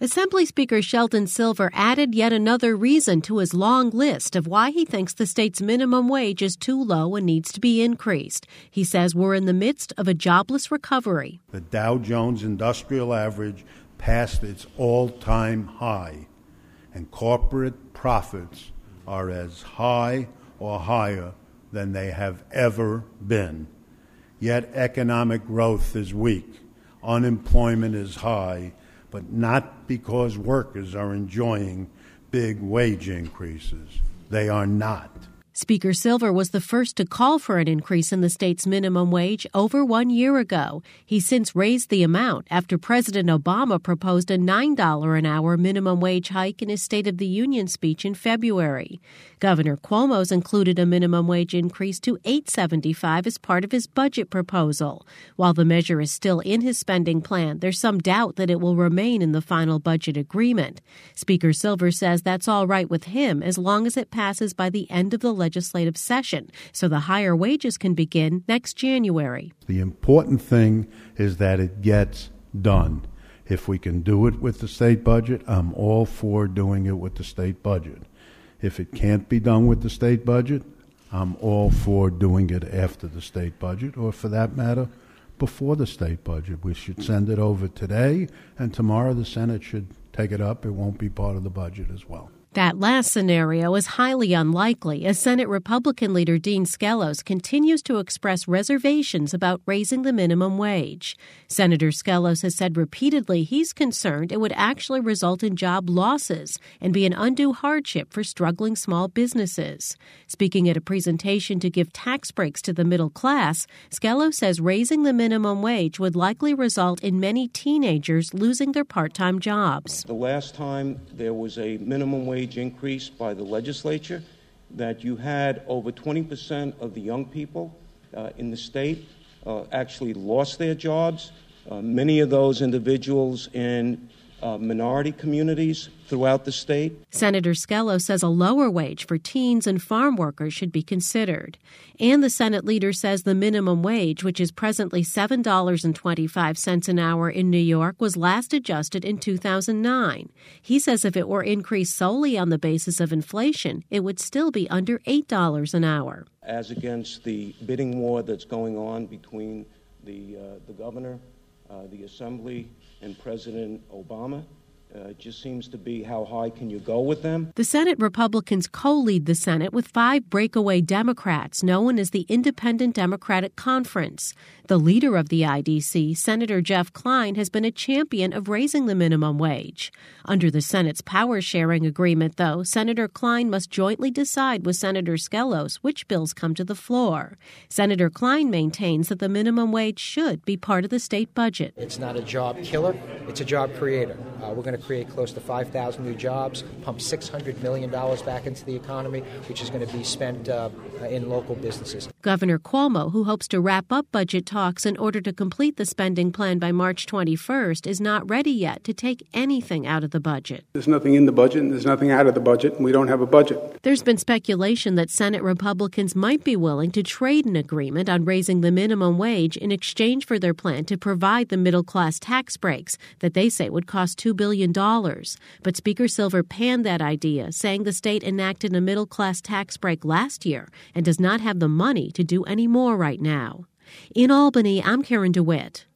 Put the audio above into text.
Assembly Speaker Sheldon Silver added yet another reason to his long list of why he thinks the state's minimum wage is too low and needs to be increased. He says we're in the midst of a jobless recovery. The Dow Jones Industrial Average passed its all-time high, and corporate profits are as high or higher than they have ever been. Yet economic growth is weak, unemployment is high, but not because workers are enjoying big wage increases. They are not. Speaker Silver was the first to call for an increase in the state's minimum wage over 1 year ago. He's since raised the amount after President Obama proposed a $9 an hour minimum wage hike in his State of the Union speech in February. Governor Cuomo's included a minimum wage increase to $8.75 as part of his budget proposal. While the measure is still in his spending plan, there's some doubt that it will remain in the final budget agreement. Speaker Silver says that's all right with him as long as it passes by the end of the legislative session, so the higher wages can begin next January. The important thing is that it gets done. If we can do it with the state budget, I'm all for doing it with the state budget. If it can't be done with the state budget, I'm all for doing it after the state budget, or for that matter, before the state budget. We should send it over today, and tomorrow the Senate should take it up. It won't be part of the budget as well. That last scenario is highly unlikely as Senate Republican leader Dean Skelos continues to express reservations about raising the minimum wage. Senator Skelos has said repeatedly he's concerned it would actually result in job losses and be an undue hardship for struggling small businesses. Speaking at a presentation to give tax breaks to the middle class, Skelos says raising the minimum wage would likely result in many teenagers losing their part-time jobs. The last time there was a minimum wage increase by the legislature, that you had over 20% of the young people in the state actually lost their jobs. Many of those individuals in minority communities throughout the state. Senator Skelos says a lower wage for teens and farm workers should be considered. And the Senate leader says the minimum wage, which is presently $7.25 an hour in New York, was last adjusted in 2009. He says if it were increased solely on the basis of inflation, it would still be under $8 an hour. As against the bidding war that's going on between the governor, the Assembly, and President Obama, it just seems to be how high can you go with them. The Senate Republicans co-lead the Senate with 5 breakaway Democrats known as the Independent Democratic Conference. The leader of the IDC, Senator Jeff Kline, has been a champion of raising the minimum wage. Under the Senate's power-sharing agreement, though, Senator Kline must jointly decide with Senator Skelos which bills come to the floor. Senator Kline maintains that the minimum wage should be part of the state budget. It's not a job killer, it's a job creator. We're going to create close to 5,000 new jobs, pump $600 million back into the economy, which is going to be spent in local businesses. Governor Cuomo, who hopes to wrap up budget talks in order to complete the spending plan by March 21st, is not ready yet to take anything out of the budget. There's nothing in the budget and there's nothing out of the budget, and we don't have a budget. There's been speculation that Senate Republicans might be willing to trade an agreement on raising the minimum wage in exchange for their plan to provide the middle-class tax breaks that they say would cost $2 billion. But Speaker Silver panned that idea, saying the state enacted a middle-class tax break last year and does not have the money to do any more right now. In Albany, I'm Karen DeWitt.